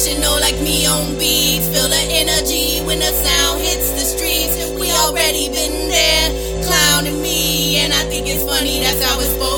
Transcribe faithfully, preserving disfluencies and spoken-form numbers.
Emotional like me on beats. Feel the energy when the sound hits the streets. We already been there, clowning me, and I think it's funny, that's how it's supposed